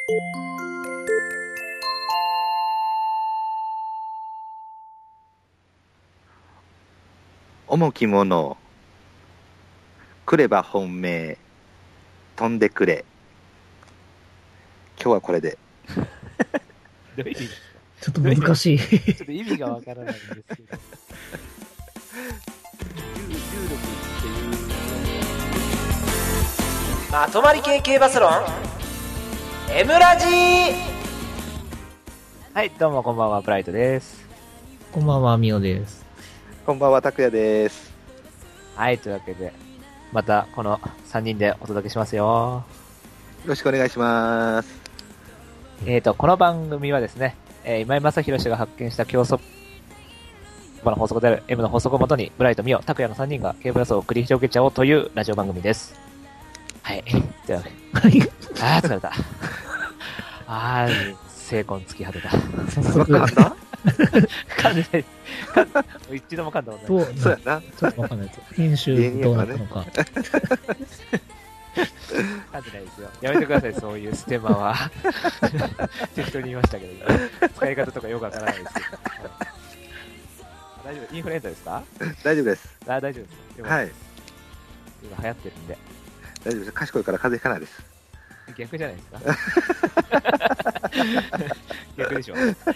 重きもの来れば本命飛んでくれ。今日はこれで。 どういう意味ですか？ ちょっと難しい。 ちょっと意味がわからないんですけど。重力っていうまとまり系系バスロン M ラジー。 はい、どうもこんばんは、ブライトです。 こんばんは、みおです。 こんばんは、拓也です。 はい、というわけで、またこの3人でお届けしますよ。 よろしくお願いします。 この番組はですね、今井正弘氏が発見した競争場の法則である M の法則をもとに、ブライト、ミオ、拓也の3人が競馬予想を繰り広げちゃおうというラジオ番組です。はい。というわけで。あー、疲れた。あー、精魂突き果てた。 早速。 噛んでない。一度も噛んだことない。 そうやな。 ちょっとわかんないです。編集どうなったのか。 噛んでないですよ。やめてください、そういうステマは。適当に言いましたけど、使い方とかよくわからないですけど。大丈夫？インフルエンザですか？ 大丈夫です。 大丈夫ですか？ はい。 今流行ってるんで。 大丈夫です。賢いから風邪ひかないです。 逆じゃないですか？逆でしょ。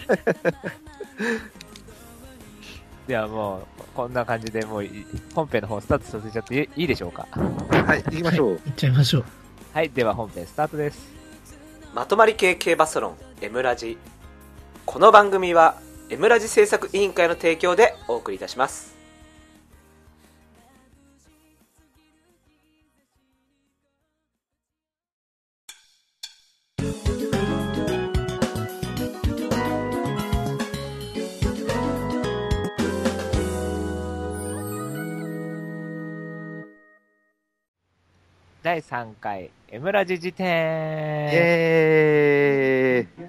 ではもう、こんな感じでもう本編の方スタートさせちゃっていいでしょうか？ はい、行きましょう。 行っちゃいましょう。 はい、では本編スタートです。 まとまり系系バスロン M ラジ。この番組は M ラジ制作委員会の提供でお送りいたします。 第3回 M ラジ辞典。 イエーイ。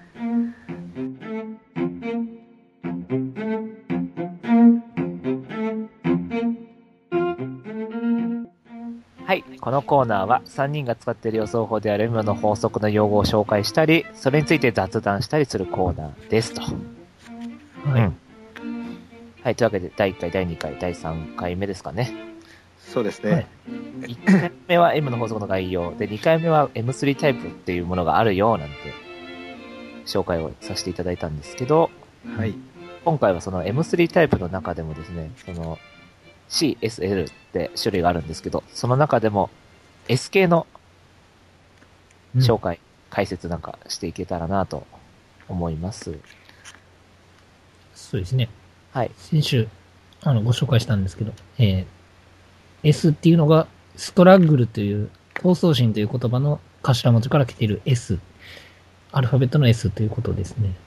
はい、このコーナーは3人が使っている予想法である M の法則の用語を紹介したり、それについて雑談したりするコーナーですと。 はい。 はい、というわけで第1回、第2回、第3回目ですかね。 そうですね。 1回目は M の法則の概要で、2回目は M3 タイプっていうものがあるよなんて紹介をさせていただいたんですけど、 はい。 今回はその M3 タイプの中でもですね、その CSL って種類があるんですけど、その中でも S 系の紹介、解説なんかしていけたらなと思います。 そうですね。 はい。 先週、ご紹介したんですけど、S っていうのが、ストラッグルという、闘争心という言葉の頭文字から来ている S。アルファベットの S ということですね。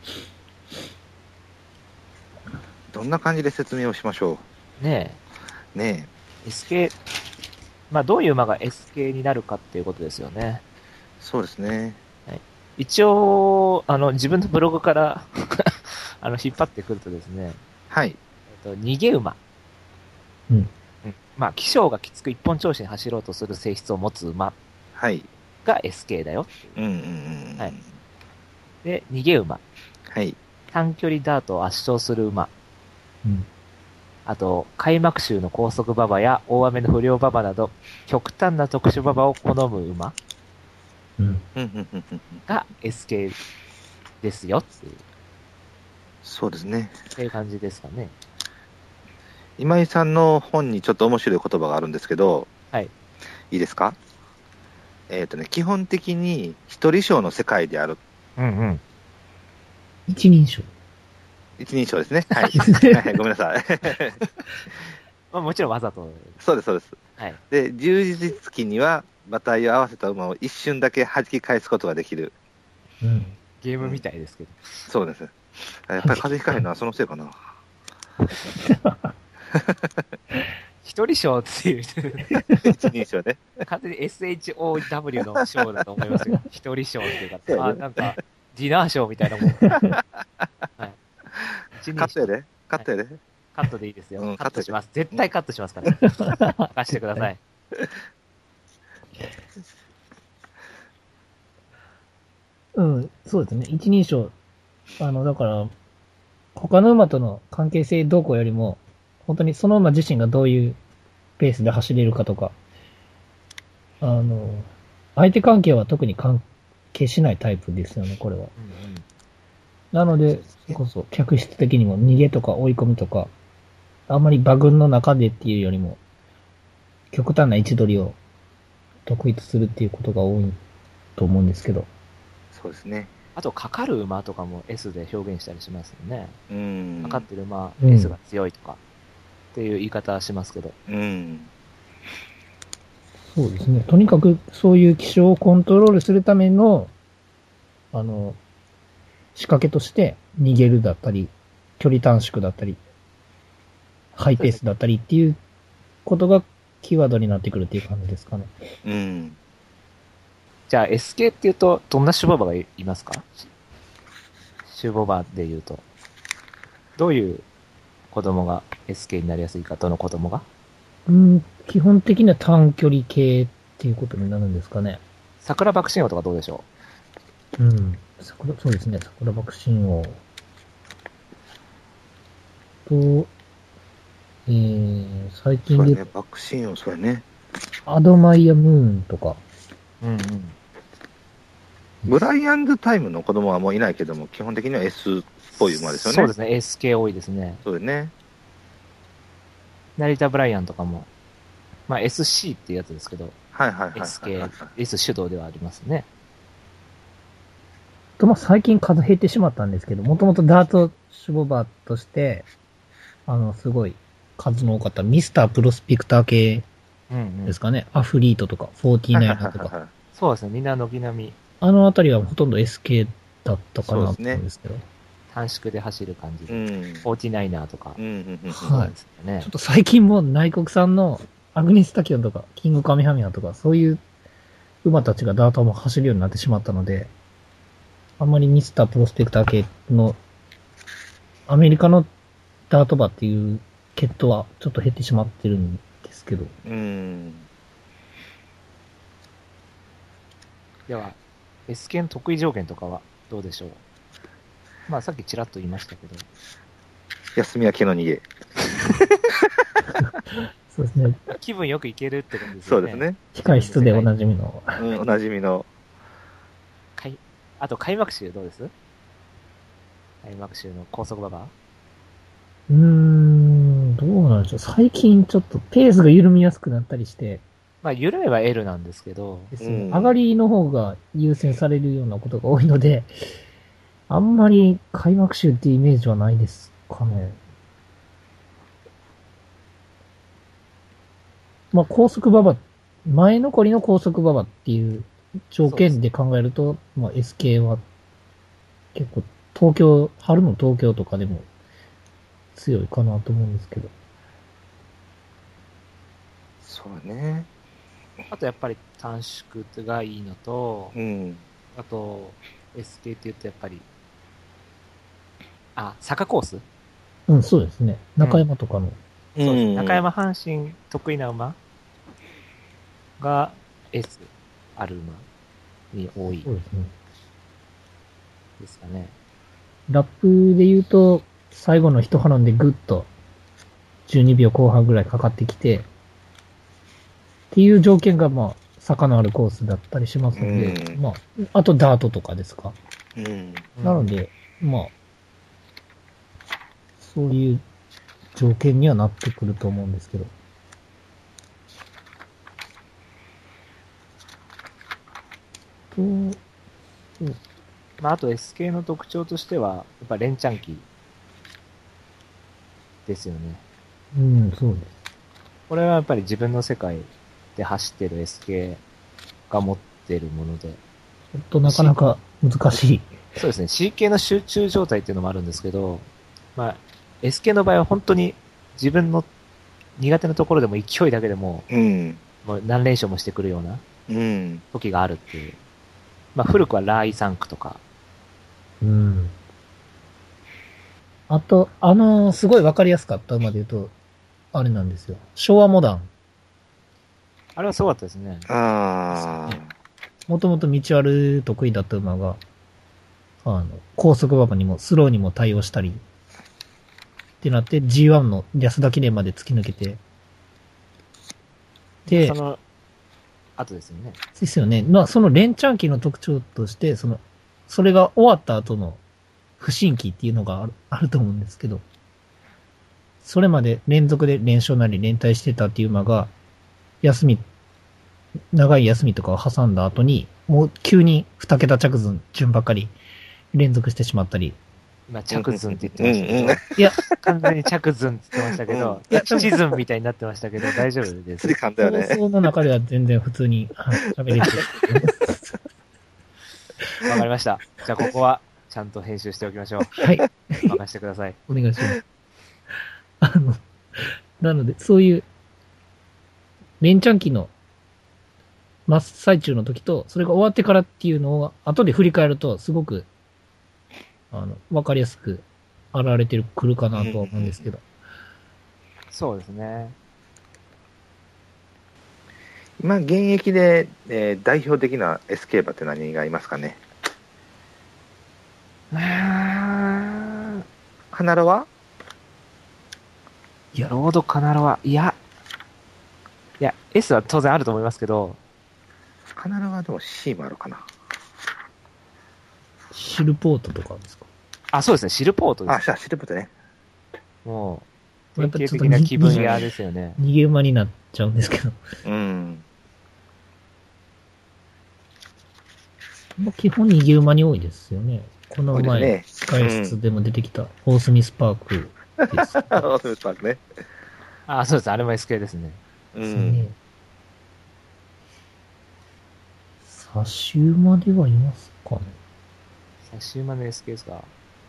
どんな感じで説明をしましょねう。ねえ。S 系、まあどういう馬が S 系になるかっていうことですよね。 そうですね。 はい、一応、自分のブログから引っ張ってくるとですね。 はい。 逃げ馬。 うん。 まあ、気性がきつく一本調子に走ろうとする性質を持つ馬はい。 が S 系だよ。 うんうんうん。 はい。で、逃げ馬。 はい。 短距離ダートを圧勝する馬。 うん。 あと、開幕週の高速馬場や大雨の不良馬場など、極端な特殊馬場を好む馬うん。 が S 系ですよっていう。 そうですね。 っていう感じですかね。 今井さんの本にちょっと面白い言葉があるんですけど、 はい。 いいですか？基本的に一人称の世界である。 うんうん。 一人称。 一人称ですね。はい。はい、ごめんなさい。 まあもちろんわざと。 そうです、そうです。 はい。 で、充実期には馬体を合わせた馬を一瞬だけ弾き返すことができる。 うん。 ゲームみたいですけど。 そうです。やっぱり風邪ひかへんのはそのせいかな。 一人称っていう。 一人称ね。 完全に SHOW の賞だと思いますよ。一人称っていうか。あ、なんか、ディナー賞みたいなもん。はい。 カットやで。カットやで。 カットでいいですよ。 うんカットします。絶対カットしますから。任してください。 うん、そうですね。一人称。だから、他の馬との関係性動向よりも、本当にその馬自身がどういうペースで走れるかとか、相手関係は特に関係しないタイプですよね、これは。 うんうん。 なので、それこそ客室的にも逃げとか追い込みとか、あんまり馬群の中でっていうよりも、極端な位置取りを得意とするっていうことが多いと思うんですけど。 そうですね。 あと、かかる馬とかも S で表現したりしますよね。 うん。 かかってる馬、 うん S が強いとか、っていう言い方はしますけど。 うん。 そうですね。とにかくそういう気象をコントロールするための、仕掛けとして逃げるだったり、距離短縮だったり、ハイペースだったりっていうことがキーワードになってくるっていう感じですかね。 うん。 じゃあ SK って言うと、どんな種牡馬がいますか？種牡馬で言うと。どういう子供が SK になりやすいか、どの子供が？ 基本的には短距離系っていうことになるんですかね。 桜爆心王とかどうでしょそうですね。桜爆心王と、最近で、 そうやね。爆心王、そうやね。 アドマイヤムーンとか、 う？うんうん。 ブライアンズタイムの子供はもういないけども、基本的には S っぽい馬ですよね。 そうですね。SK 多いですね。 そうだね。 成田ブライアンとかも、まあ SC っていうやつですけど、 はいはいはいはい、はい。 SK、S 主導ではありますね。 最近数減ってしまったんですけど、もともとダート種牡馬として、すごい数の多かったミスタープロスペクター系うんうん。 ですかね。アフリートとか、49とか。 そうですね。みんな軒並みあのあたりはほとんど SK だったかなと思うんですけど。 短縮で走る感じで。 うん。 49er とか。 うんうんうん。 はいそうですよねちょっ。と最近もう内国産のアグニスタキオンとか、キングカメハメハとか、そういう馬たちがダートも走るようになってしまったので、あんまりミスタープロスペクター系のアメリカのダート馬っていう血統はちょっと減ってしまってるんですけど。 うん。 では、SK の得意条件とかはどうでしょう？まあさっきちらっと言いましたけど。 休みは毛の逃げ。 そうですね。 気分よくいけるってことですよね。 そうですね。 控室でおなじみの。 うん、おなじみの。 あと開幕週どうです？開幕週の高速馬場？ どうなんでしょう。最近ちょっとペースが緩みやすくなったりして、 まあ緩めば L なんですけど、 ですね、 うん上がりの方が優先されるようなことが多いので、あんまり開幕週っていうイメージはないですかね。まあ、高速馬場、前残りの高速馬場っていう条件で考えると、まあ、SK は結構春の東京とかでも強いかなと思うんですけど。 そうね。 あとやっぱり短縮がいいのと、 うん。 あと SK って言うとやっぱり、坂コース？ うん、そうですね。中山とかの。 そうです。 ん中山阪神得意な馬が S ある馬に多いそうですね。 ですかね。 ラップで言うと、最後の一波乱でぐっと12秒後半ぐらいかかってきて、っていう条件がまあ、坂のあるコースだったりしますので、 うんまあ、あとダートとかですか。 うん。 なので、まあ、そういう条件にはなってくると思うんですけど。 まあ、あと SK の特徴としては、やっぱ連チャン機ですよね。 うん、そうです。 これはやっぱり自分の世界で走ってる SK が持ってるもので。 ちょっとなかなか難しい。 そうですね。CK の集中状態っていうのもあるんですけど、まあ、SK の場合は本当に自分の苦手なところでも勢いだけでも、 うん。 もう何連勝もしてくるようなうん。 時があるっていう。まあ、古くはラーイ3区とか。 うん。あと、すごいわかりやすかった馬で言うと、あれなんですよ。昭和モダン。 あれはすごかったですね。 ああ。 もともと道悪得意だった馬が、 高速馬場にもスローにも対応したり、ってなって G1 の安田記念まで突き抜けて、で、 その、後ですよね。 ですよね。まあ、その連チャン期の特徴として、それが終わった後の不振期っていうのがあると思うんですけど、それまで連続で連勝なり連帯してたっていう馬が、長い休みとかを挟んだ後に、もう急に2桁着順ばっかり連続してしまったり。 今、着順って言ってましたけど、 いや、 完全に着順って言ってましたけど、 いやシーズンみたいになってましたけど、大丈夫です。 噛んだよね。 放送の中では全然普通に喋れてる。 わかりました。じゃあここは、ちゃんと編集しておきましょう。 はい。 任せてください。 お願いします。なので、そういう、連チャン期の真っ最中の時と、それが終わってからっていうのを、後で振り返ると、すごく、わかりやすく、現れてくるかなとは思うんですけど。 そうですね。 今、現役で、代表的な SK 馬って何がいますかね。カナロはいや、ロードカナロは、いや、S は当然あると思いますけど、 カナロはでも C もあるかな。 シルポートとかですか？ あ、そうですね、シルポートであ、 す。 シルプってね。 もう、典やっぱちょっと型的な気分屋ですよね。 逃げ馬になっちゃうんですけど。 うん。 まあ基本逃げ馬に多いですよね。この多い前、 ですね控室でも出てきた、オースミスパークです。 オースパークね。 あ、そうです、あれも SK ですね。 うん。 ですね。差し馬ではいますかね。 最終馬の SK ですか。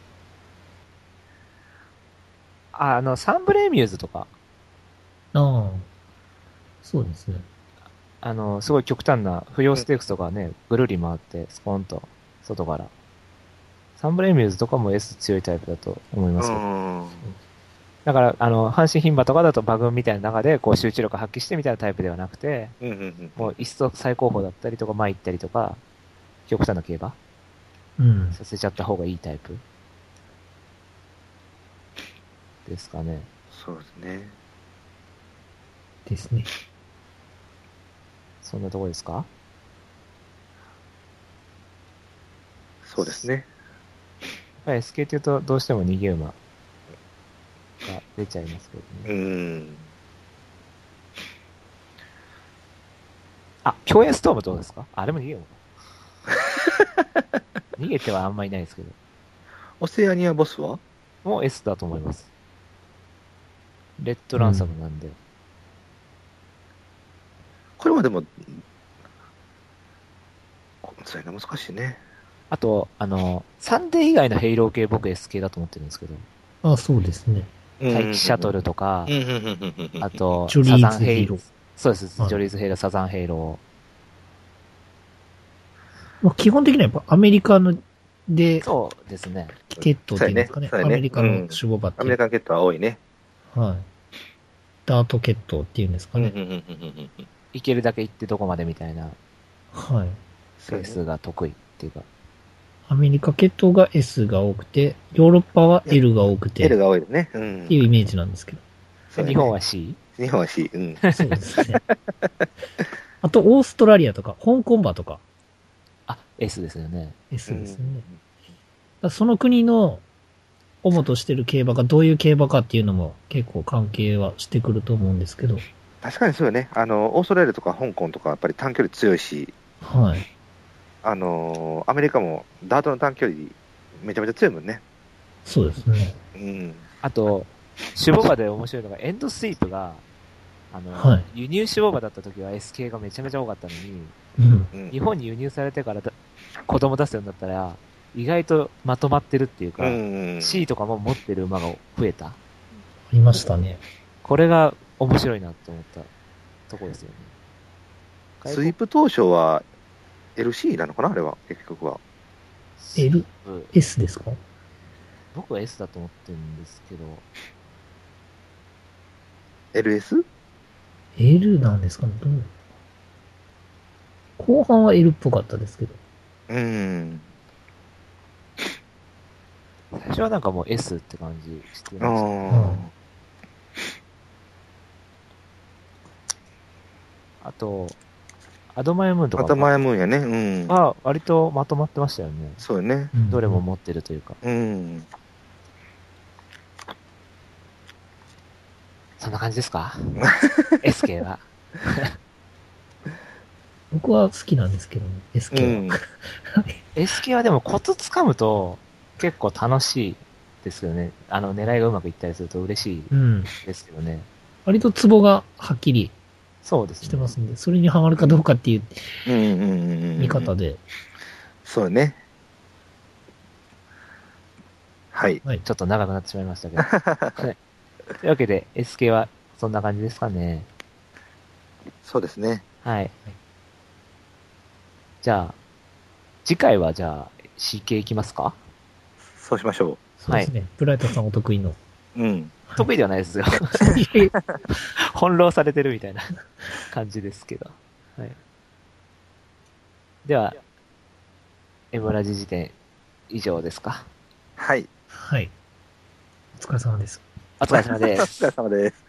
サンブレーミューズとか、 ああ、そうですね。 すごい極端な不要ステークスとかね、ぐるり回って、スポンと、外から。サンブレーミューズとかも S 強いタイプだと思いますけど。だから、阪神牝馬とかだと馬群みたいな中で、こう集中力発揮してみたいなタイプではなくて、もう一層最高峰だったりとか、前行ったりとか、極端な競馬うん。 させちゃった方がいいタイプですかね。 そうですね。 ですね。 そんなとこですか？ そうですね。 やっぱり SK っていうとどうしても逃げ馬が出ちゃいますけどね。競泳ストームどうですか？あれも逃げ馬か。逃げてはあんまりないですけど。 オセアニアボスはもう S だと思います。レッドランサムなんで。 これはでも、そういうの難しいね。 あと、サンデー以外のヘイロー系僕 S 系だと思ってるんですけど。 ああ、そうですね。 待機シャトルとか、あと、 ジョリーズヘイロー。 そうです、 はいジョリーズヘイロー、サザンヘイロまあ、基本的にはやっぱアメリカのー。 で、 そうですね。 血統っていうんですかね。 そうやねアメリカの守護馬っていう。 アメリカンケットは多いね。 はい。ダート血統っていうんですかね。 行けるだけ行ってどこまでみたいなはい。 ペースが得意っていうか。 アメリカ血統が S が多くて、ヨーロッパは L が多くて、 L っが多いですね。 ていうイメージなんですけど。 そうね日本は C？ 日本は C。 そうですね。あと、オーストラリアとか、香港馬とか、 S ですよね。 S ですね。だからその国の主としてる競馬がどういう競馬かっていうのも結構関係はしてくると思うんですけど。 確かにそうよね。オーストラリアとか香港とかやっぱり短距離強いし、 はい。 アメリカもダートの短距離めちゃめちゃ強いもんね。 そうですね。 あと、守護馬で面白いのが、エンドスイープが、輸入守護馬だった時は S 系がめちゃめちゃ多かったのに、日本に輸入されてから子供出すようになったら、意外とまとまってるっていうか、C とかも持ってる馬が増えた。 ありましたね。 これが面白いなと思ったところですよね。 スイープ当初は LC なのかなあれは、結局は。 L、S ですか？ 僕は S だと思ってるんですけど。 LS？ L なんですかね。後半は L っぽかったですけど。 最初はなんかもう S って感じしてあました。 ーあと、アドマイムーンとか頭やむんやね。うん。 は割とまとまってましたよね。 そうよね。 うんどれも持ってるというか。 うん。 そんな感じですか?S 系は。 僕は好きなんですけどね、 う SK ん。 は。 S 系はでもコツ掴むと結構楽しいですよね。狙いがうまくいったりすると嬉しいうん。 ですけどね。 割とツボがはっきりそうですね。 してますんで、それにハマるかどうかっていううんうんうんうん。 見方で、 そうね。はい。 はい。 ちょっと長くなってしまいましたけど。はい。というわけで、S 系はそんな感じですかね。 そうですね。 はい。じゃあ、次回はじゃあ、C 系いきますか？ そうしましょそうですね。ブライトさんお得意の。 う。うん。 得意ではないですよ。翻弄されてるみたいな感じですけど。はい。では、エムラジ辞典以上ですか？ はい。 はい。お疲れ様です。 お疲れ様でおす。 疲れ様です。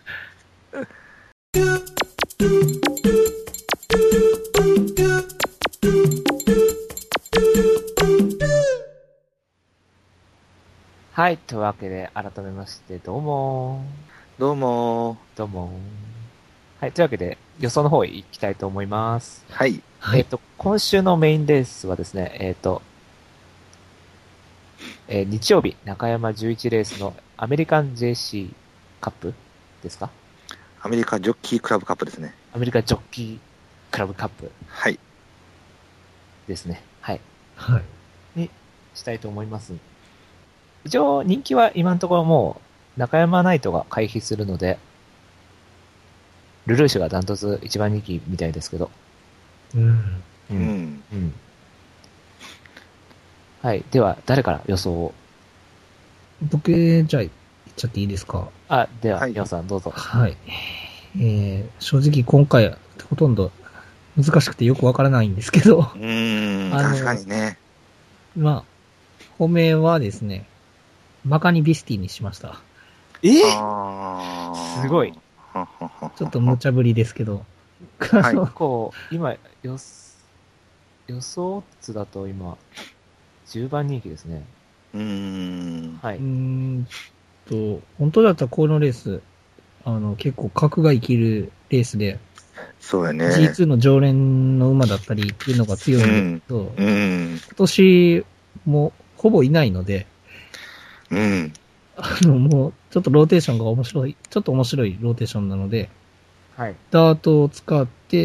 はい。というわけで、改めまして、どうもどうもどうもはい。というわけで、予想の方行きたいと思います。 はい。 はい。 今週のメインレースはですね、日曜日、中山11レースのアメリカン JC カップですか？ アメリカジョッキークラブカップですね。 アメリカジョッキークラブカップはい。 ですね。はい。 はい。 にしたいと思います。一応、人気は今のところもう、中山ナイトが回避するので、ルルーシュがダントツ一番人気みたいですけど。 うん。 う。ん。 うん。はい。では、誰から予想を？ 僕、じゃあ、言っちゃっていいですか？ あ、では、 はい皆さんどうぞ。 はい。正直今回、ほとんど難しくてよくわからないんですけど、 確かにね。 まあ、本命はですね、マカニビスティにしました。 あーすごい。 ちょっと無茶ぶりですけど、 はい結構、今、予想オッズだと今、10番人気ですね。はうーい。 ん本当だったらこのレース、結構格が生きるレースで、 そうやね。 G2 の常連の馬だったりっていうのが強いんですけど、 うん。 今年もほぼいないので、 うん。 もうちょっとローテーションがちょっと面白いローテーションなので、 はい。 ダートを使って、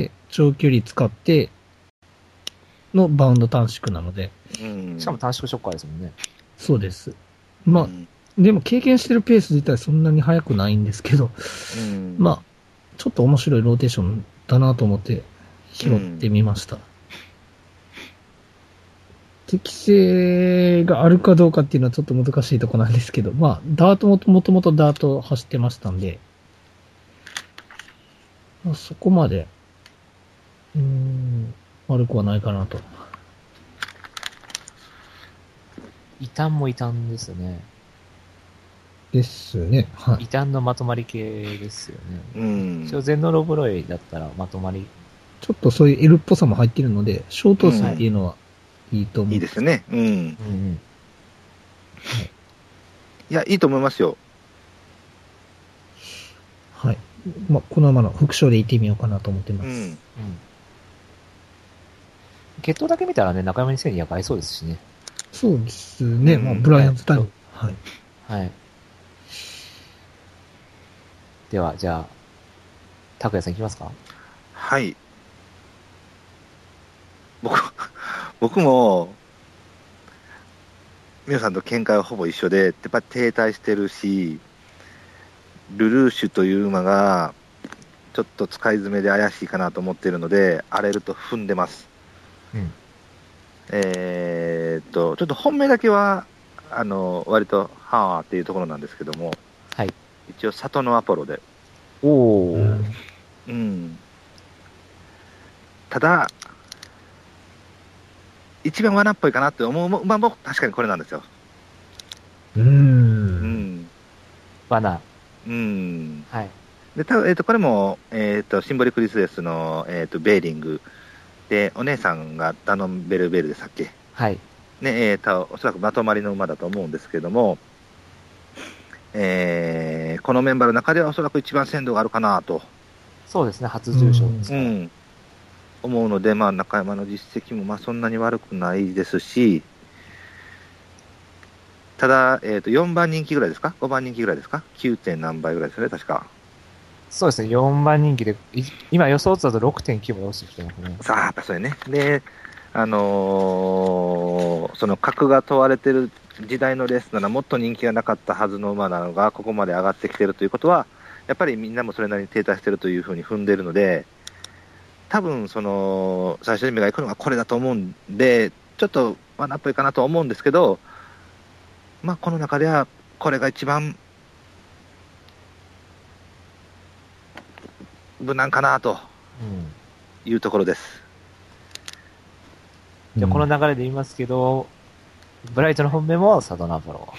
長距離使ってのバウンド短縮なので、 うん。 しかも短縮ショッカーですもんね。 そうです。まあ、 うんでも経験してるペース自体そんなに速くないんですけど、 うん。 まあ、ちょっと面白いローテーションだなと思って拾ってみました。適性があるかどうかっていうのはちょっと難しいとこなんですけど、まあ、ダートもともとダート走ってましたんで、まあ、そこまで、悪くはないかなと。 異端も異端ですね。 ですね。はい。 異端のまとまり系ですよね。 うん。 一応、ゼノロブロイだったらまとまり。 ちょっとそういう L っぽさも入ってるので、ショート数っていうのはいいと思う。 いいですね。うん。 うんうん。 いや、いいと思いますよ。 はい。まあ、このままの副賞で行ってみようかなと思ってます。 うん。 うん。血統だけ見たらね、中山2200合いそうですしね。 そうですね。 うんまあ、ブライアンズタイム。はい。 はい。では、じゃあ、拓也さんいきますか？ はい。僕も、皆さんと見解はほぼ一緒で、やっぱ停滞してるし、ルルーシュという馬が、ちょっと使い詰めで怪しいかなと思っているので、荒れると踏んでます。 うん。 ちょっと本命だけは、割と、はーっていうところなんですけども、 はい。 一応、里のアポロで。 おー。 うんうん。ただ、一番罠っぽいかなって思う馬も確かにこれなんですよ。 バナー。 はい。 で、これも、シンボリクリスレスの、ベーリングで、お姉さんがダノンベルベルでしたっけ？ はい。 ね、おそらくまとまりの馬だと思うんですけども、このメンバーの中ではおそらく一番鮮度があるかなと。 そうですね、初重賞ですから。 思うので、まあ、中山の実績もまあそんなに悪くないですし、ただ、4番人気ぐらいですか ?5 番人気ぐらいですか ?9. 点何倍ぐらいですよね、確か。 そうですね、4番人気で、今予想だと 6.9 も落ちてきてますね。 さあ、やっぱそれね。で、その格が問われてる時代のレースならもっと人気がなかったはずの馬なのが、ここまで上がってきてるということは、やっぱりみんなもそれなりに停滞してるというふうに踏んでるので、多分、最初に目が行くのがこれだと思うんで、ちょっと罠っぽいかなと思うんですけど、まあ、この中では、これが一番、無難かなというところです。 じゃあ、この流れで言いますけど、ブライトの本命もサドナーボロ。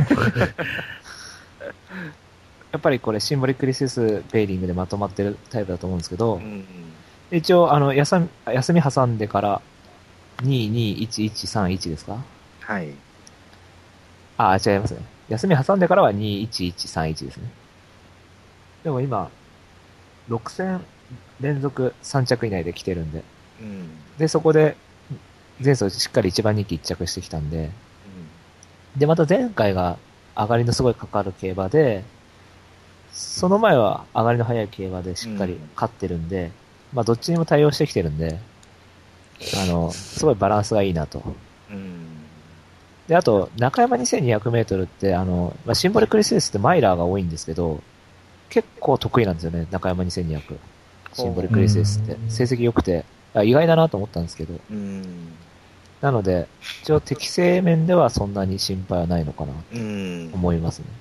やっぱりこれ、シンボリックリセスベイリングでまとまってるタイプだと思うんですけど、一応、休み挟んでから、2211131ですか？ はい。 違いますね。休み挟んでからは21131ですね。でも今、6戦連続3着以内で来てるんで。で、そこで、前走しっかり1番人気1着してきたんで。で、また前回が上がりのすごいかかる競馬で、その前は上がりの早い競馬でしっかり勝ってるんで、まあどっちにも対応してきてるんで、すごいバランスがいいなと。で、あと、中山2200メートルって、シンボリクリスレスってマイラーが多いんですけど、結構得意なんですよね、中山2200。シンボリクリスレスって。成績良くて、意外だなと思ったんですけど。なので、一応適正面ではそんなに心配はないのかな、と思いますね。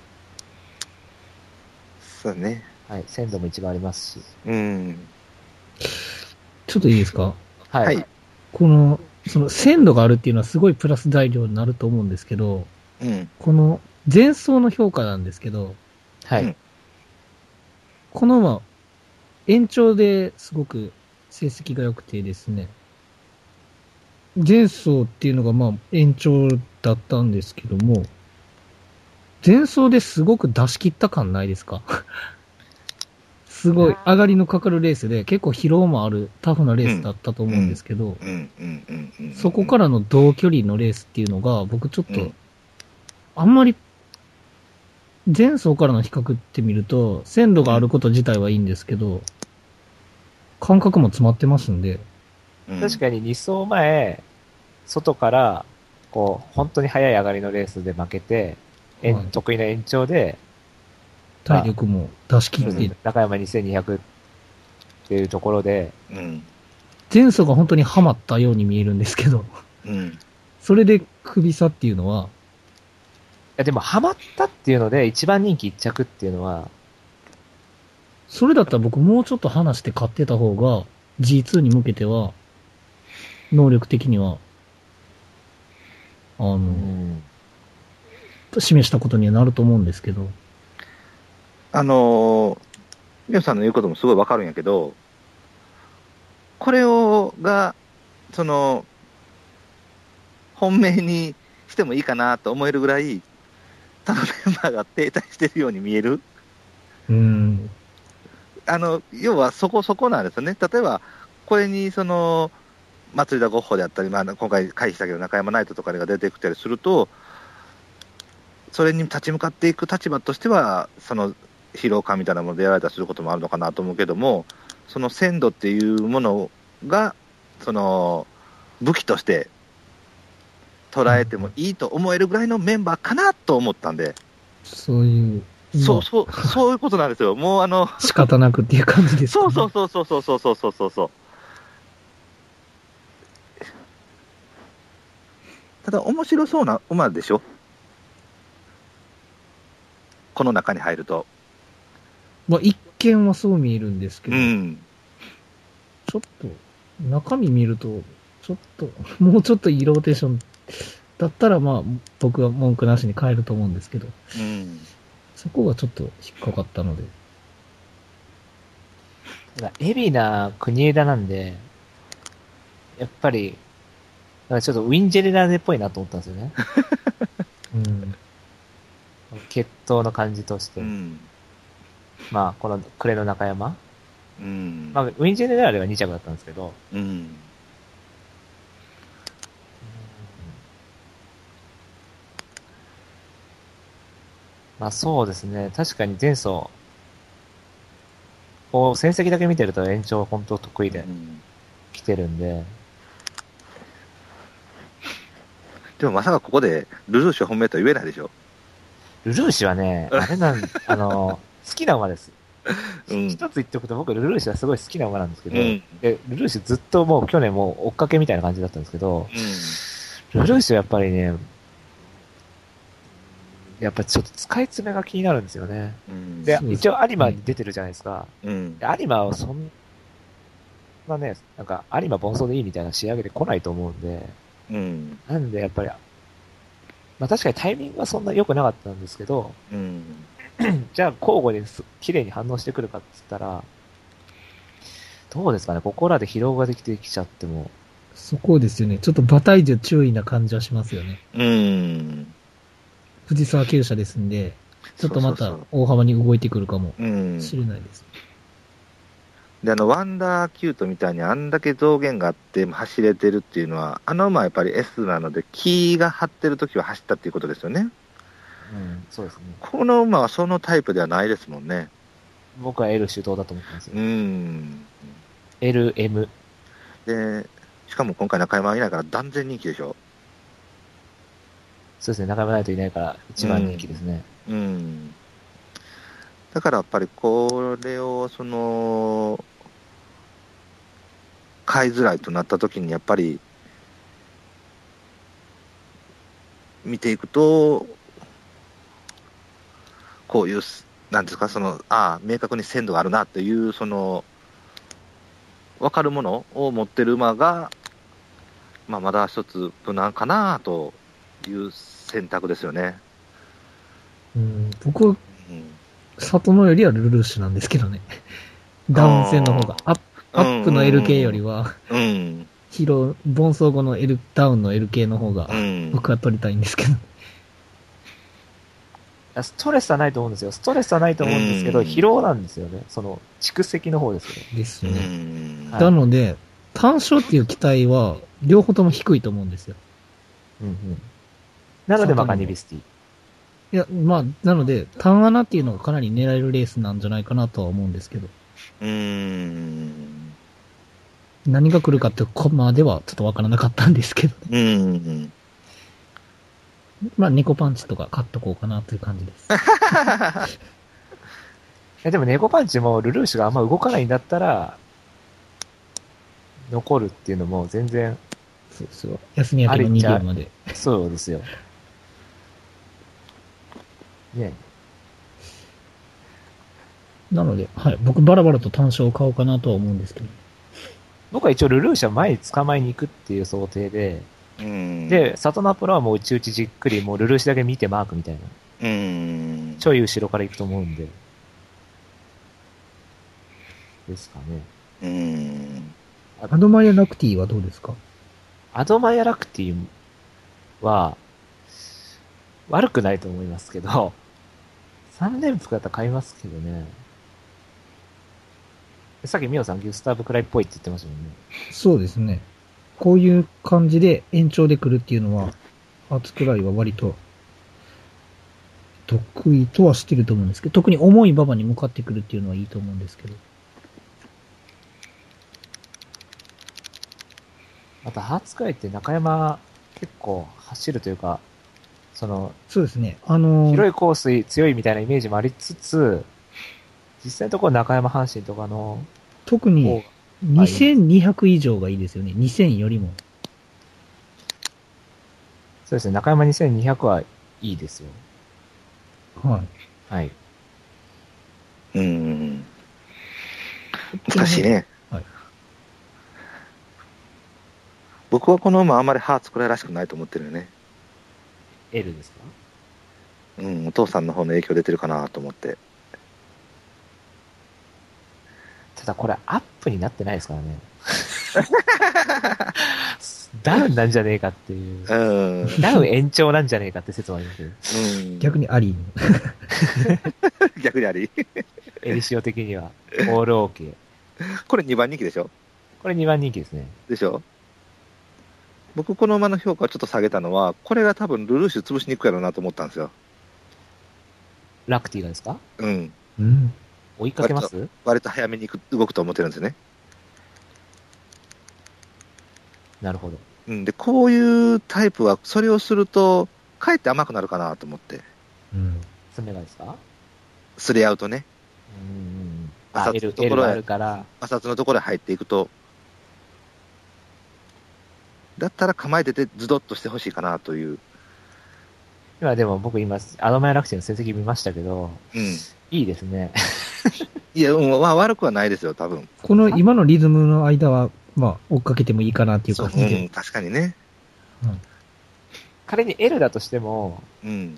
そうね。 はい、鮮度も一番ありますし。 ちょっといいですか？ はい。 その鮮度があるっていうのはすごいプラス材料になると思うんですけど、この前走の評価なんですけど、 はい。 この馬、延長ですごく成績が良くてですね、前走っていうのがまあ延長だったんですけども、前走ですごく出し切った感ないですか？すごい上がりのかかるレースで結構疲労もあるタフなレースだったと思うんですけど、そこからの同距離のレースっていうのが僕ちょっと、あんまり前走からの比較って見ると鮮度があること自体はいいんですけど、感覚も詰まってますんで。 確かに2走前、外から、本当に速い上がりのレースで負けて、得意な延長で、 体力も出し切って、 中山2200っていうところで、 前走が本当にハマったように見えるんですけど、それで首差っていうのは、 でもハマったっていうので一番人気1着っていうのは、 それだったら僕もうちょっと離して買ってた方が G2 に向けては能力的には示したことにはなると思うんですけど、 ミオさんの言うこともすごいわかるんやけど、これが本命にしてもいいかなと思えるぐらい他のメンバーが停滞してるように見える。要はそこなんですよね。例えばこれに祭田ゴッホであったり、今回回避したけど中山ナイトとかが出てきたりすると、それに立ち向かっていく立場としては疲労感みたいなものでやられたりすることもあるのかなと思うけども、その鮮度っていうものが武器として捉えてもいいと思えるぐらいのメンバーかなと思ったんで、そういうことなんですよ。もう仕方なくっていう感じですかね。 そう。ただ面白そうな馬でしょ、この中に入ると。 まあ一見はそう見えるんですけど、ちょっと中身見るともうちょっといいローテーションだったらまあ、僕は文句なしに変えると思うんですけど、 うん。 そこがちょっと引っかかったので。 ただ、海老名国枝なんで、やっぱり、なんかちょっとウィンジェレラーゼっぽいなと思ったんですよね。 うん。 血統の感じとして。 うん。 まあ、この暮れの中山。 うん。 まあ、ウィンジェレラーゼは2着だったんですけど、 うん。 まあそうですね。確かに前走、こう、成績だけ見てると延長本当得意で来てるんで、 でもまさかここでルルーシュ本命とは言えないでしょ。 ルルーシュはね、あれなん、好きな馬です。 うん一つ言っておくと僕ルルーシュはすごい好きな馬なんですけど、 うんでルルーシュずっともう去年もう追っかけみたいな感じだったんですけど、ルルーシュやっぱりね、やっぱちょっと使い詰めが気になるんですよね。 うん。 でそうで、す一応有馬に出てるじゃないですか。 うん。 で有馬をそんなね、なんか有馬盆走でいいみたいな仕上げてこないと思うんで、 うん。 なんでやっぱり、まあ確かにタイミングはそんな良くなかったんですけど、 うん。 じゃあ交互に綺麗に反応してくるかって言ったら、どうですかね、ここらで疲労ができてきちゃっても、 そこですよね。ちょっと馬体重注意な感じはしますよね。 うん。 藤沢厩舎ですんで、ちょっとまたそうそうそう大幅に動いてくるかもうん。 しれないです。 で、ワンダーキュートみたいにあんだけ増減があって走れてるっていうのは、あの馬はやっぱり S なので、気が張ってる時は走ったっていうことですよね。 うん、そうですね。 この馬はそのタイプではないですもんね。 僕は L 主導だと思ってますよ。 うん。 L、M。 で、しかも今回中山はいないから断然人気でしょ。 そうですね、中山ないといないから一番人気ですね。 うん。だからやっぱりこれを買いづらいとなった時にやっぱり見ていくと、こういう、なんですか、明確に鮮度があるなっていう、分かるものを持ってる馬が、まあ、まだ一つ無難かなという選択ですよね。 僕はうん。 里のよりはルルーシュなんですけどね。ダウン戦の方が、アップの LK よりは、 うん。 盆走後のダウンの LK の方がう、ん。 僕は取りたいんですけど。 ストレスはないと思うんですよ。ストレスはないと思うんですけど、 うん疲労なんですよね。その、蓄積の方ですよね。 ですうよね。 ん。 はいなので、単勝っていう期待は、両方とも低いと思うんですよ。 うんうん。なので、マカニビスティ。 いや、まあ、なので、単穴っていうのがかなり狙えるレースなんじゃないかなとは思うんですけど。何が来るかってコマではちょっとわからなかったんですけど、 うん。 まあ、猫パンチとか買っとこうかなという感じです。 でも、ネゴパンチもルルーシュがあんま動かないんだったら、残るっていうのも全然、 そうそう。休み明けの2秒まで。 そうですよ。ね。 なので、はい。僕、バラバラと単勝を買おうかなとは思うんですけど。 僕は一応ルルーシュは前に捕まえに行くっていう想定で、 うん。 で、サトナプロはもう内々じっくりもうルルーシュだけ見てマークみたいな。 うん。 ちょい後ろから行くと思うんで。ですかね。 うん。 アドマイア・ラクティはどうですか？ アドマイアラクティは、悪くないと思いますけど、3連複だったら買いますけどね。さっきミオさんギュスターブくらいっぽいって言ってましたもんね。 そうですね。こういう感じで延長で来るっていうのは、ハーツくらいは割と得意とはしてると思うんですけど、特に重い馬場に向かってくるっていうのはいいと思うんですけど。 またハーツくらいって中山結構走るというか、その、 そうですね。 広いコース強いみたいなイメージもありつつ、実際のところ中山阪神とかの特に方が 2200以上がいいですよね。2000よりも。 そうですね、中山2200はいいですよ。 はい。 はい。 うん。難しいね。 はい。 僕はこの馬あんまりハーツくらいらしくないと思ってるよね。 L ですか？ うん、お父さんの方の影響出てるかなと思って。 ただこれアップになってないですからね。ダウンなんじゃねえかっていう。 うん。 ダウン延長なんじゃねえかって説もありますけど。 うん、 逆にあり。 逆にあり。 エリシオ的には。オールオーケー。 これ2番人気でしょ？ これ2番人気ですね。 でしょ？僕この馬の評価をちょっと下げたのは、これが多分ルルーシュ潰しに行くやろうなと思ったんですよ。 ラクティがですか？ うん。 うん。 追いかけます？ 割と早めに動くと思ってるんですよね。 なるほど。 うん。で、こういうタイプは、それをすると、かえって甘くなるかなと思って。 うん。 爪がですか？ すれ合うとね。 あ、 摩擦の L ところへあるから。 摩擦のところへ入っていくと、だったら構えててズドッとしてほしいかなという。 今でも僕今、アドマイラクティの成績見ましたけど、 うん。 いいですね。 いや、悪くはないですよ、多分。 この今のリズムの間は、まあ、追っかけてもいいかなっていうそう、 感じで。 うん、確かにね。 仮に L だとしても、 うん。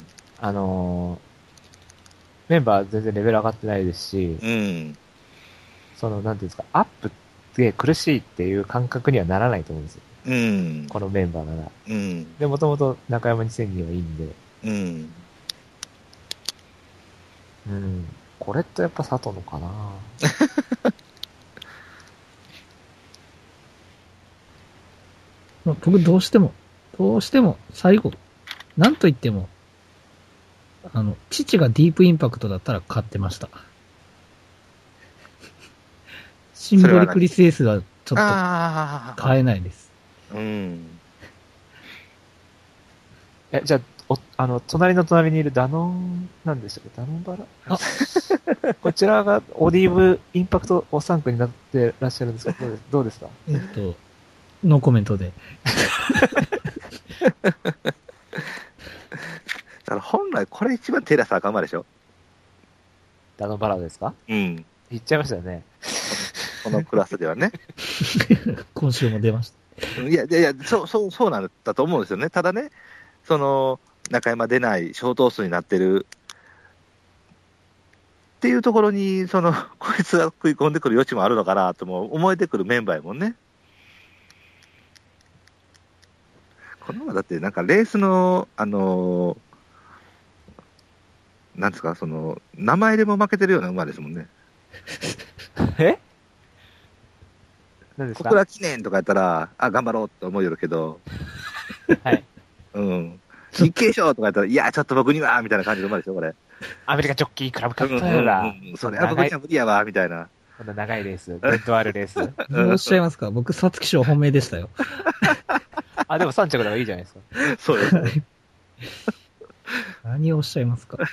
メンバー全然レベル上がってないですし、 うん。 その、なんていうんですか、アップで苦しいっていう感覚にはならないと思うんですよ。 うん。 このメンバーなら。 うん。 で、もともと中山2002はいいんで、 うん。 うん。これってやっぱ佐藤のかなまあ僕どうしても、最後、なんと言っても、父がディープインパクトだったら買ってました。シンボリクリスエースはちょっと買えないです。 うん。 じゃあ、隣の隣にいるダノン、なんでしたっけ？ダノンバラあこちらがオリーブインパクトお3区になってらっしゃるんですか？どうですか？ ノーコメントで。 だから本来これ一番手出したらあかん馬でしょ？ ダノンバラですか？ うん。 言っちゃいましたよね。 このクラスではね。 今週も出ました。 いや、そうなんだと思うんですよね。ただね、中山出ない小頭数になってるっていうところに、こいつが食い込んでくる余地もあるのかなとも思えてくるメンバーやもんね。この馬だってなんかレースの、なんですか、名前でも負けてるような馬ですもんね。 え？何ですか？ 小倉記念とかやったら、頑張ろうって思うよけど、 はい。 うん。日経賞とかやったら、いや、ちょっと僕には、みたいな感じの馬でしょ、これ。 アメリカジョッキークラブカップだ。 それは僕には無理やわ、みたいな。 こんな長いレース、伝統あるレース。 どうおっしゃいますか？僕、皐月賞本命でしたよ。 でも3着だからいいじゃないですか。 そうですね。 何をおっしゃいますか？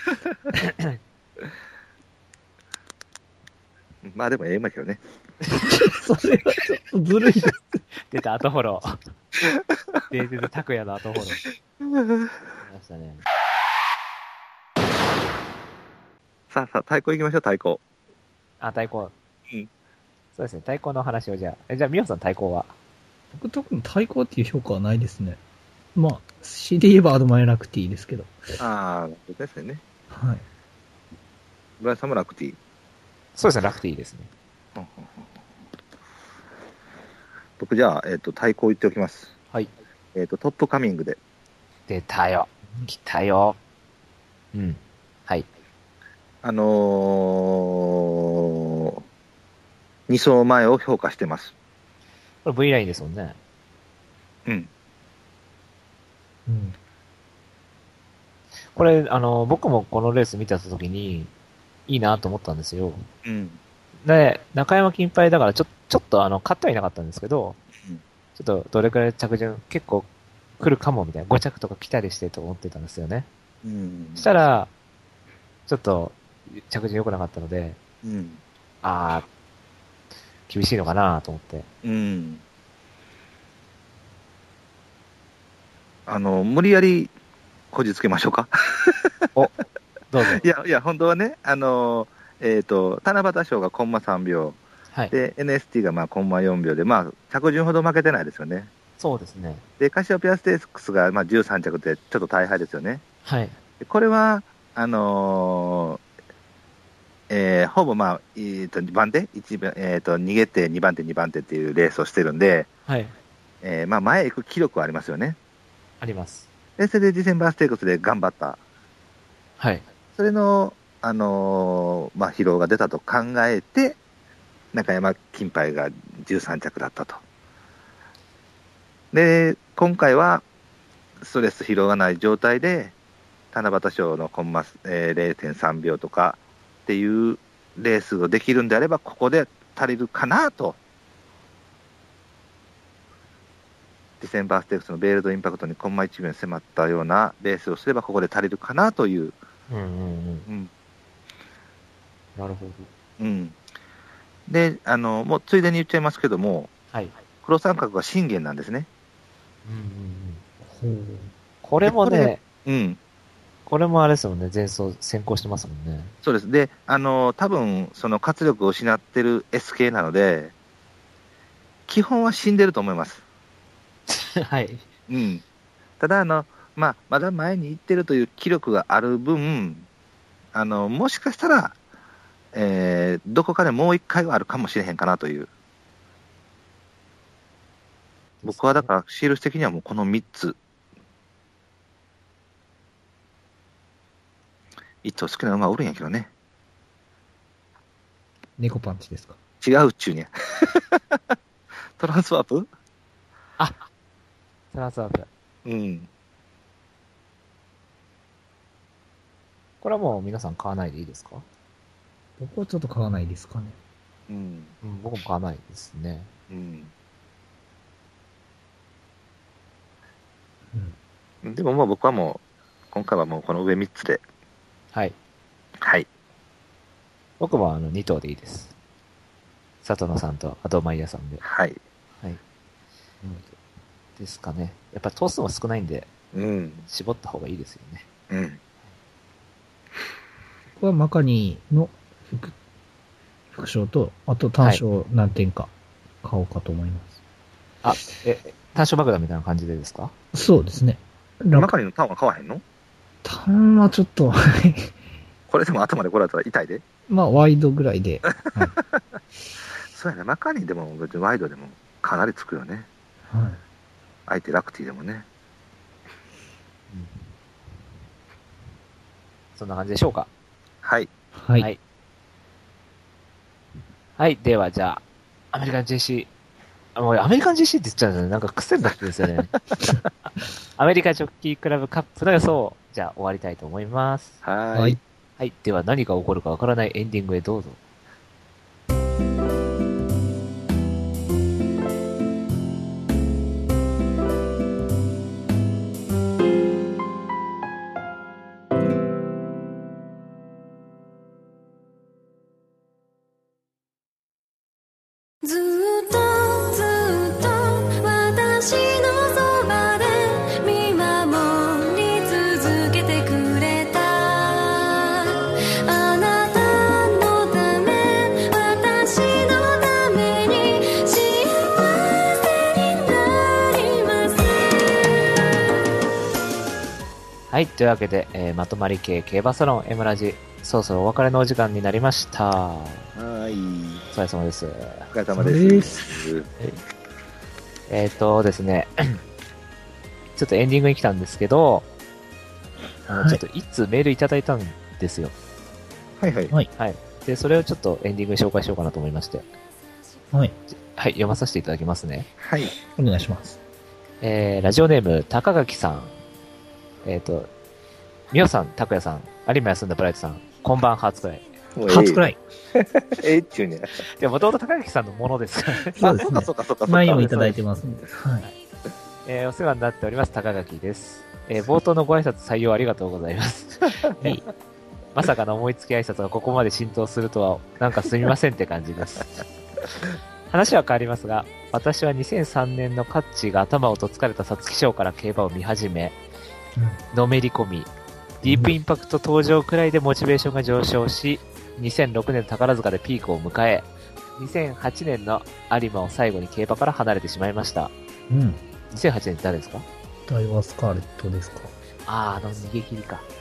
まあでもええ馬けどね。 それはちょっとずるいです。 出た、後フォロー。伝説拓也の後フォロー。出ましたね。 さあ、太鼓行きましょう、太鼓。 太鼓。 うん。 そうですね、太鼓の話をじゃあ、みおさん太鼓は？ 僕特に対抗っていう評価はないですね。まあ、詩で言えばアドマイラクティですけど。 そうですね。 はい。 村井さんもラクティ。 そうですね、ラクティですね。 僕じゃあ、太鼓言っておきます。 はい。 トップカミングで。 出たよ。来たよ。うん。はい。 2走前を評価してます。 これ V ラインですもんね。 うん。 うん。 これ、僕もこのレース見てた時に、いいなと思ったんですよ。 うん。 で、中山金杯だからちょっと勝ってはいなかったんですけど、 うん、 ちょっとどれくらい着順結構来るかもみたいな、5着とか来たりしてと思ってたんですよね。 うん。 したら、ちょっと着順良くなかったので、 うん。 厳しいのかなと思って。 うん。無理やりこじつけましょうか。 どうぞ。 いや、本当はね、七夕賞がコンマ3秒。 はい。 で、NST がコンマ4秒で、着順ほど負けてないですよね。 そうですね。 で、カシオペアステークスがまあ13着でちょっと大敗ですよね。 はい。 これは、ほぼまあ、2番手、逃げて2番手、2番手っていうレースをしてるんで、 はい。 まあ前行く気力はありますよね。 あります。 で、それでディセンバーステークスで頑張った。 はい。 それの、まあ疲労が出たと考えて、中山金杯が13着だったと。で、今回は、ストレス疲労がない状態で、七夕賞のコンマス、0.3 秒とかっていうレースをできるんであれば、ここで足りるかなと。ディセンバーステークスのベールドインパクトにコンマ1秒に迫ったようなレースをすれば、ここで足りるかなという。 うんうんうん。 うん。 なるほど。 うん。で、もうついでに言っちゃいますけども、 はい。 黒三角が信玄なんですね。 うんうんうん。これもね、 うん。 これもあれですもんね、前走先行してますもんね。 そうです。で、多分、その活力を失ってる S 系なので、基本は死んでると思います。 はい。 うん。ただ、まあ、まだ前に行ってるという気力がある分、もしかしたら、どこかでもう一回はあるかもしれへんかなという。僕はだから、印的にはもうこの3つ。一頭好きな馬おるんやけどね。 猫パンチですか？ 違うっちゅうにゃ。トランスワープ？ トランスワープ。 うん。 これはもう皆さん買わないでいいですか？ 僕はちょっと買わないですかね。 うん。 うん、僕も買わないですね。 うん。 うん。 でももう僕はもう、今回はもうこの上3つで。 はい。 はい。 僕も2頭でいいです。里野さんとアドマイヤさんで。 はい。 はい。ですかね。やっぱ頭数も少ないんで、 うん。 絞った方がいいですよね。 うん。 僕はマカニーの副賞と、あと単賞何点か買おうかと思います。 単勝爆弾みたいな感じでですか？ そうですね。 中にのターンは買わへんの？ 単はちょっと、 これでも頭で来られたら痛いで。 まあワイドぐらいで。はい。 そうやね。マカニでも別にワイドでもかなりつくよね。 はい。 相手ラクティでもね。 そんな感じでしょうか。 はい。 はい。 はい。はい。では、じゃあ、アメリカン JC。もうアメリカン JC って言っちゃうんですよね。なんか癖になってるんですよね。アメリカジョッキークラブカップの予想を、じゃあ終わりたいと思います。 はい。 はい。では、何が起こるかわからないエンディングへどうぞ。 ずっとずっと私のそばで見守り続けてくれたあなたのため私のために幸せになりますはい。というわけで、まとまり系競馬サロン M ラジ、そろそろお別れのお時間になりました。 はい。 お疲れ様です。 お疲れ様です。 ですね、ちょっとエンディングに来たんですけど、ちょっと一通メールいただいたんですよ。 はいはい。 はい。 はい。で、それをちょっとエンディングに紹介しようかなと思いまして。 はい。 はい、読まさせていただきますね。 はい。 お願いします。 ラジオネーム、高垣さん。みおさん、たくやさん、有馬休んだブライトさん、こんばんは、初くらい。 初くらい。 っちゅうね。 で、もともと高垣さんのものですからね。 そうですね。 そうかそうか。 前にもいただいてますんで。はい。 お世話になっております、高垣です。冒頭のご挨拶採用ありがとうございます。まさかの思いつき挨拶がここまで浸透するとは、なんかすみませんって感じです。話は変わりますが、私は2003年のカッチーが頭をとつかれた皐月賞から競馬を見始め、のめり込み、ディープインパクト登場くらいでモチベーションが上昇し、2006年宝塚でピークを迎え、2008年の有馬を最後に競馬から離れてしまいました。 うん。 2008年って誰ですか？ ダイワスカーレットですか。 ああ、逃げ切りか。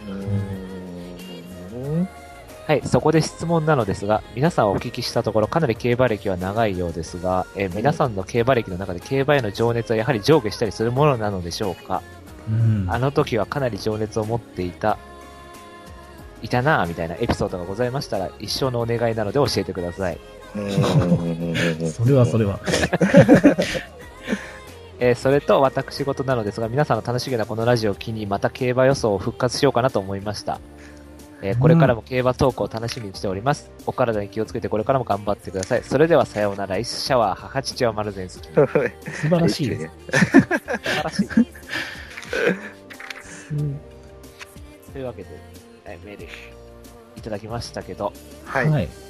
ん。 はい、そこで質問なのですが、皆さんお聞きしたところ、かなり競馬歴は長いようですが、皆さんの競馬歴の中で競馬への情熱はやはり上下したりするものなのでしょうか？あの時はかなり情熱を持っていたなぁ、みたいなエピソードがございましたら、一生のお願いなので教えてください。 それは。 それと私事なのですが、皆さんの楽しげなこのラジオを機にまた競馬予想を復活しようかなと思いました。これからも競馬トークを楽しみにしております。お体に気をつけてこれからも頑張ってください。それではさようなら。シャワー母父は丸善好き。 素晴らしいです。 素晴らしい。というわけで、メールいただきましたけど、 は。 はいい。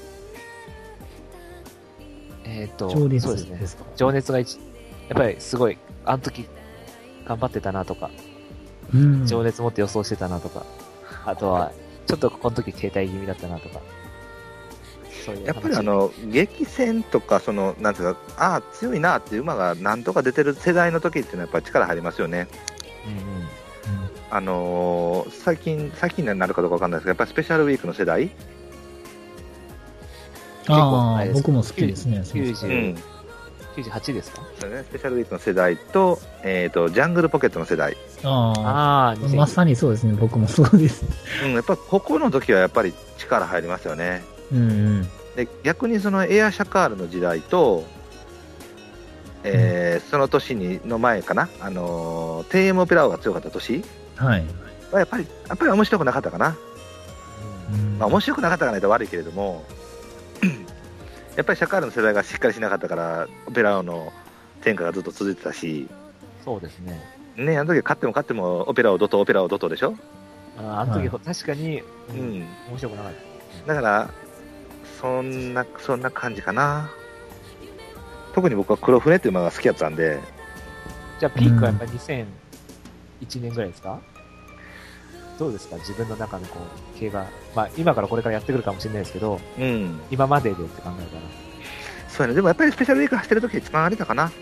情熱そうですね。 ですか。 情熱がやっぱりすごい、あの時頑張ってたなとか、 うん。 情熱持って予想してたなとか、あとは、ちょっとこの時停滞気味だったなとか、そういう話。 やっぱり激戦とか、なんていうか、ああ、強いなっていう馬が何とか出てる世代の時っていうのはやっぱり力入りますよね。最近になるかどうかわかんないですけど、やっぱりスペシャルウィークの世代、 ああ、僕も好きですね。 98ですか？ そうね、スペシャルウィークの世代と、ジャングルポケットの世代。 ああ、 2000 まさにそうですね。僕もそうです。 やっぱここの時はやっぱり力入りますよね。 うんで逆にそのエアシャカールの時代と、その年の前かな、TM オペラ王が強かった年はい。 はやっぱり面白くなかったかな。面白くなかったかないと悪いけれども、やっぱりシャカールの世代がしっかりしなかったから、オペラ王の天下がずっと続いてたし、 そうですね。 ね、あの時勝ってもオペラ王怒涛でしょ。 あの時、確かに、 面白くなかった。 だからそんな感じかな。特に僕は黒船っていう馬が好きやったんで。 じゃあピークはやっぱり2001年ぐらいですか？どうですか、自分の中の競馬、今からこれからやってくるかもしれないですけど、今まででって考えたら。 そうね、でもやっぱりスペシャルウィーク走ってる時が一番あれだかな。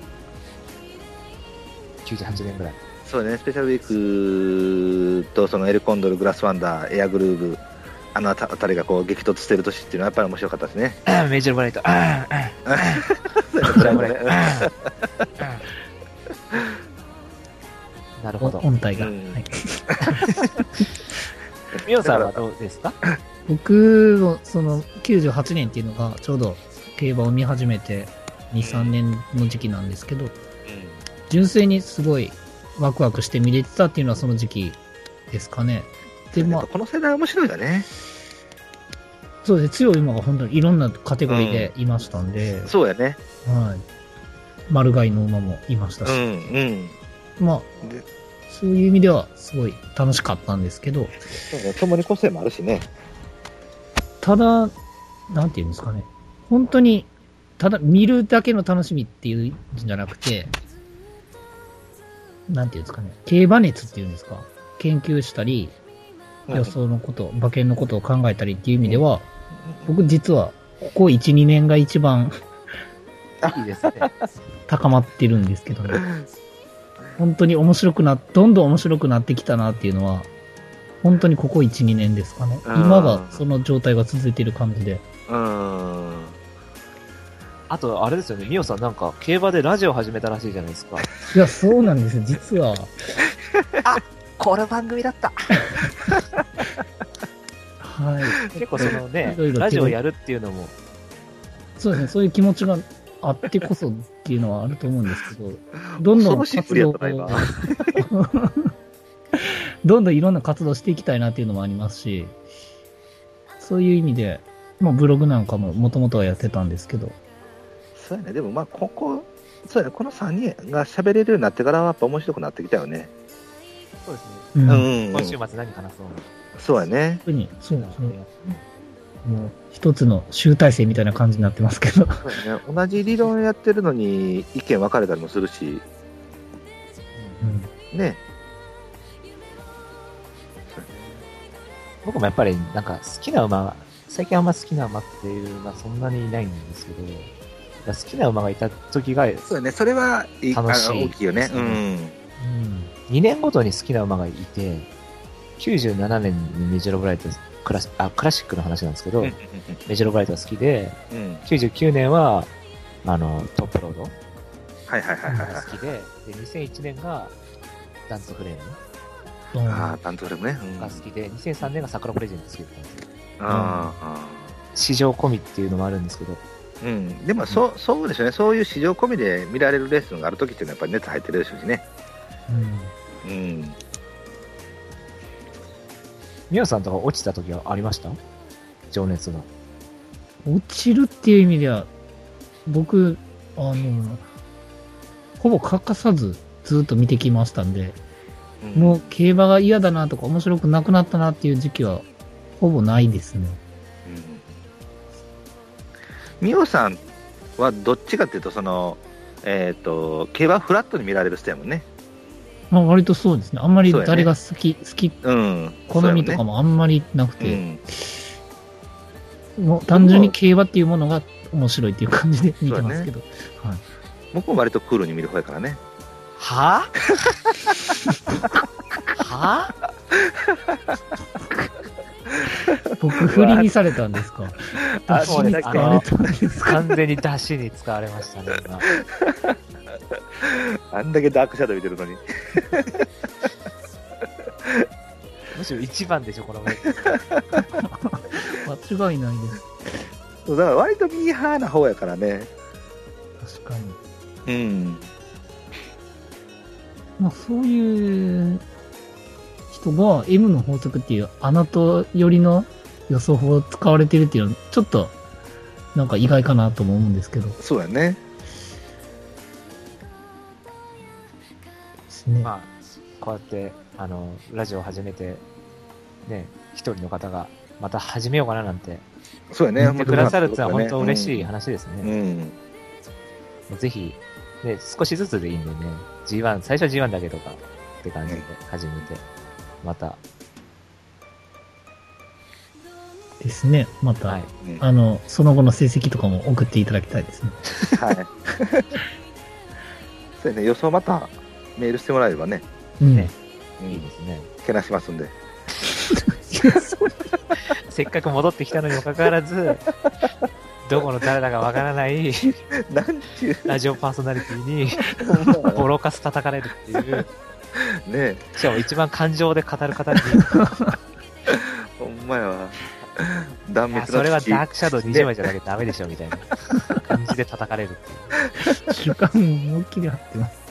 98年ぐらい。 そうね、スペシャルウィークとそのエルコンドル、グラスワンダー、エアグルーブ、あたりが激突してる年っていうのはやっぱり面白かったですね。 メイジャーブライト。なるほど。 音体が。 ミオさんはどうですか？ 僕のその98年っていうのがちょうど競馬を見始めて2、3年の時期なんですけど、純粋にすごいワクワクして見れてたっていうのはその時期ですかね。で、 この世代面白いよね。 そうですね、強い馬が本当にいろんなカテゴリーでいましたんで、 そうやね。 はい。丸貝の馬もいましたし、そういう意味ではすごい楽しかったんですけど、 共に個性もあるしね。 ただ、なんていうんですかね、本当に、ただ見るだけの楽しみっていうんじゃなくて、なんていうんですかね、競馬熱っていうんですか、研究したり、予想のこと、馬券のことを考えたりっていう意味では、僕実は、ここ1、2年が一番いいですね。 高まってるんですけどね。本当にどんどん面白くなってきたなっていうのは、本当にここ1、2年ですかね。今がその状態が続いている感じで。 あと、あれですよね、ミオさんなんか、競馬でラジオ始めたらしいじゃないですか。 いや、そうなんですよ、実は。 この番組だった。 はい。 結構そのね、 いろいろラジオやるっていうのも。 そうですね、そういう気持ちがあってこそっていうのはあると思うんですけど、どんどん活動を、どんどんいろんな活動していきたいなっていうのもありますし、そういう意味で、ブログなんかももともとはやってたんですけど。 そうやね、でもそうやね、この3人が喋れるようになってからはやっぱ面白くなってきたよね。 そうですね。今週末何話そう。 そうやね。 そうですね。もう一つの集大成みたいな感じになってますけど。 そうやね、同じ理論やってるのに意見分かれたりもするし、ね。 僕もやっぱりなんか好きな馬、最近あんま好きな馬っていうのはそんなにいないんですけど、 好きな馬がいた時が、 そうだね、それはいい楽しい大きいよね。うん。 うん。 2年ごとに好きな馬がいて、97年にメジロブライト、クラシックの話なんですけど、 うんメジロブライトが好きで、 うん。 99年は、トップロードはいはいはいはいが好きで、で、2001年がダンツフレームああ、担当力ね。うん。 が好きで、2003年が桜プレゼント好きだったんですよ。 ああ。 市場込みっていうのもあるんですけど、 うん。でも、そうですよね。そういう市場込みで見られるレースがあるときっていうのはやっぱり熱入ってるでしょうしね。 うん。 うん。 ミオさんとか落ちた時はありました情熱が。 落ちるっていう意味では、僕、ほぼ欠かさずずっと見てきましたんで、もう競馬が嫌だなとか面白くなくなったなっていう時期はほぼないですね。 ミオさんはどっちかっていうと、その、競馬フラットに見られる人やもんね。 まあ割とそうですね。あんまり誰が好き、 うん。 好みとかもあんまりなくて、 うん。 もう単純に競馬っていうものが面白いっていう感じで見てますけど。はい。 僕も割とクールに見る方やからね。 はぁは僕、振りにされたんですか？ あ出しに使われたんですか？ 完全に出汁に使われましたね、今。 あんだけダークシャドウ見てるのに。 むしろ一番でしょ、この目。 間違いないです。 そうだから割とミーハーな方やからね。 確かに。 うん。 まあそういう人が M の法則っていうあなた寄りの予想法を使われてるっていうのはちょっとなんか意外かなとも思うんですけど。でそうやね。 すね。 まあ、こうやって、ラジオを始めて、ね、一人の方が、また始めようかななんて、 そうやね。 言ってくださるってのは本当嬉しいうん。 話ですね。 うん。 ぜひ、ね、少しずつでいいんでね、G1、最初は G1 だけとかって感じで始めて、また、 ですね。また、 はい。 うんその後の成績とかも送っていただきたいですね。 はい。そうやね。予想またメールしてもらえればね。 うん。 ねうんいいですね。 けなしますんで。 せっかく戻ってきたのにもかかわらず、どこの誰だかわからないなんちゅラジオパーソナリティにう。 ボロカス叩かれるっていう、 ねしかも一番感情で語る方に、 ほんまやわ。断いや滅のそれは父ダークシャドウ20枚じゃなきゃダメでしょみたいな感じで叩かれるっていう。 主観も思いっきり張ってます。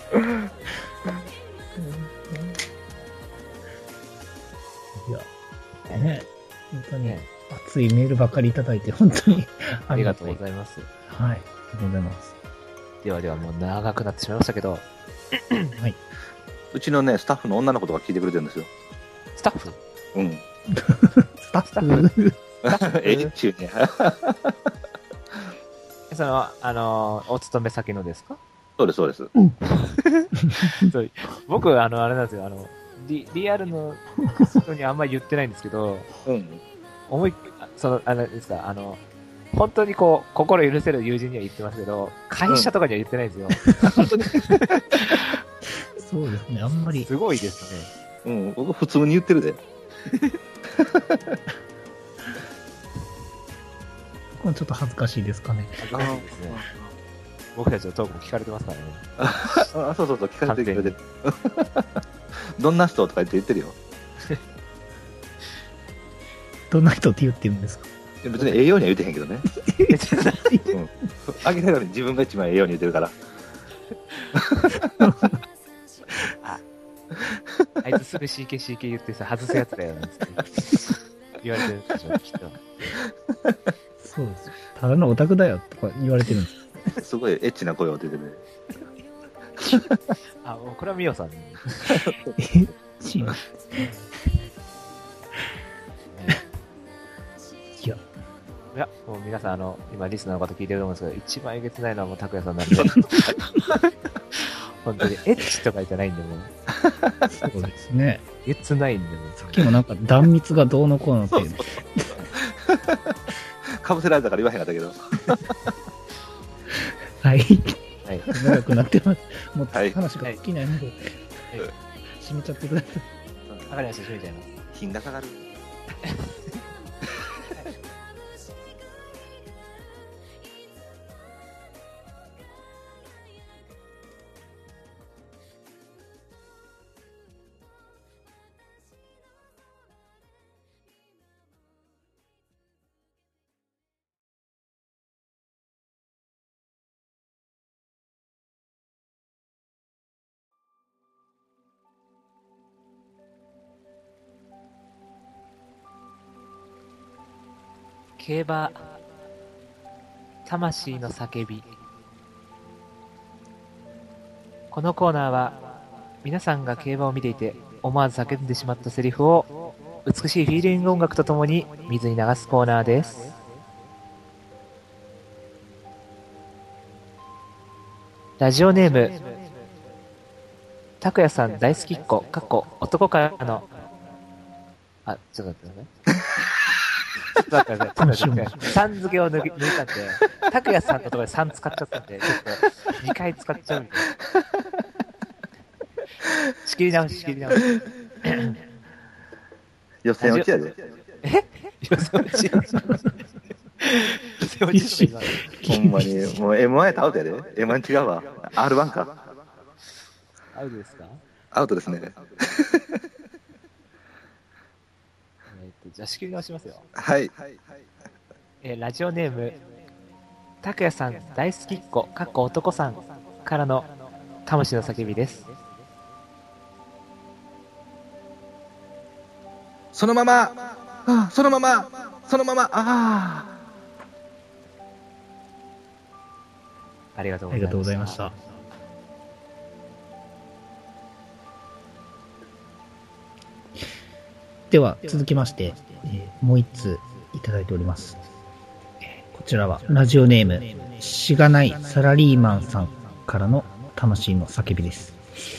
いや、ね、本当にね熱いメールばっかりいただいて、本当にありがとうごいざいます。 はい。ありがとうございます。 ではではもう長くなってしまいましたけど、 はい。 うちのね、スタッフの女の子とか聞いてくれてるんですよ。 スタッフうん。 スタッフ、 中ね。 その、お勤め先のですか？ そうです、そうです。 そう僕、あれなんですよ、リアルの人にあんまり言ってないんですけど、 うん。 あれですか、本当にこう、心許せる友人には言ってますけど、会社とかには言ってないんですよ。 そうですね、あんまり。 すごいですね。 うん、僕普通に言ってるで。 これちょっと恥ずかしいですかね。 恥ずかしいですね。僕たちのトークも聞かれてますからね。 あ、そうそうそう、聞かせてくれてる。どんな人とか言ってるよ。 どんな人って言ってるんですか？ 別に栄養には言ってへんけどね。うん。あげたのに自分が一番栄養に言ってるから。 あいつすぐ CK 言ってさ、外すやつだよなんつって言われてるんでしょ、きっと。 そうです。ただのオタクだよとか言われてるんです。 すごいエッチな声を出てるね。 あ、もうこれはミオさんに。 いや、 いや、もう皆さん、今リスナーの方聞いてると思うんですけど、一番えげつないのはもう拓也さんなんで。本当に、エッチとかじゃないんで、もう。 そうですね。 えげつないんで、もう。 さっきもなんか断蜜がどうのこうのっていう。 かぶせられたから言わへんかったけど。 はい。 はい。 長くなってます。もうはい話が尽きないので、締めちゃってください。 わかりました、閉めちゃいます。 品がかかる。 競馬、魂の叫び。このコーナーは、皆さんが競馬を見ていて、思わず叫んでしまったセリフを、美しいフィーリング音楽とともに水に流すコーナーです。ラジオネーム、拓也さん大好きっ子、男からの、あ、ちょっと待ってください。ちょっと待ってください。さん付けを抜いたんで、拓也さんのところで3使っちゃったんで、ちょっと2回使っちゃうんで。仕切り直し。 予選落ちやで。 予選落ち今ほんまに、もう M1 やったらアウトやで。M1 違うわ。R1 か。 アウトですか？ アウトですね。 じゃあ仕切り直しますよ。 はい。 ラジオネーム、拓也さん大好きっ子、男さんからの魂の叫びです。 そのまま、そのまま、 ありがとうありがとうございまし。 したた。では、続きまして、もう一通いただいております。こちらは、ラジオネーム、しがないサラリーマンさんからの魂の叫びです。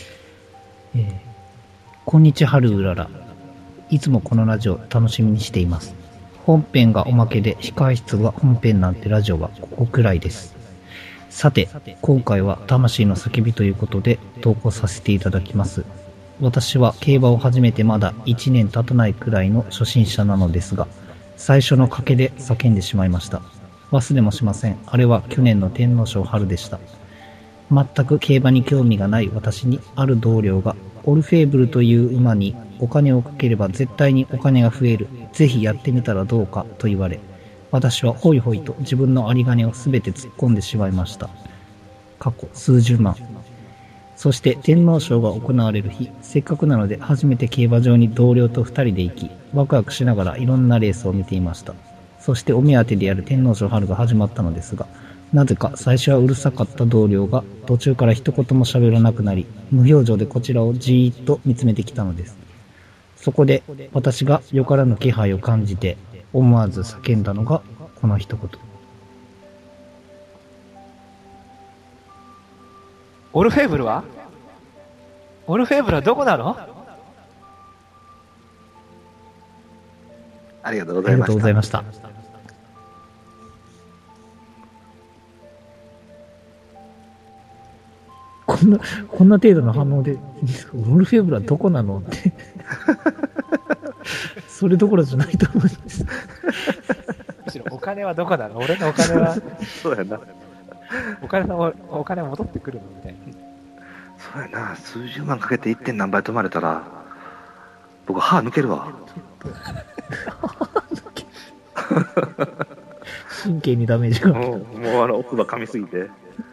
こんにちはるうらら。いつもこのラジオ楽しみにしています。本編がおまけで控室が本編なんてラジオはここくらいです。さて、今回は魂の叫びということで投稿させていただきます。私は競馬を始めてまだ1年経たないくらいの初心者なのですが、最初の賭けで叫んでしまいました。忘れもしません。あれは去年の天皇賞春でした。全く競馬に興味がない私にある同僚が、オルフェーブルという馬にお金をかければ絶対にお金が増える。ぜひやってみたらどうかと言われ、私はホイホイと自分の有り金をすべて突っ込んでしまいました。過去数十万。そして天皇賞が行われる日、せっかくなので初めて競馬場に同僚と2人で行き、ワクワクしながらいろんなレースを見ていました。そしてお目当てでやる天皇賞春が始まったのですが、なぜか最初はうるさかった同僚が途中から一言も喋らなくなり、無表情でこちらをじーっと見つめてきたのです。そこで私がよからぬ気配を感じて思わず叫んだのがこの一言。 オルフェーブルはどこなの？ ありがとうごありがとうございました。 ざいました。こんな程度の反応で、オルフェーブルはどこなのって。それどころじゃないと思うんです。 むしろお金はどこなの？俺のお金は、 そうやな。 お金は戻ってくるのみたいな。 そうやな。数十万かけて 1. 点何倍泊まれたら、僕歯抜けるわ。 神経にダメージが。 もう奥歯噛みすぎて。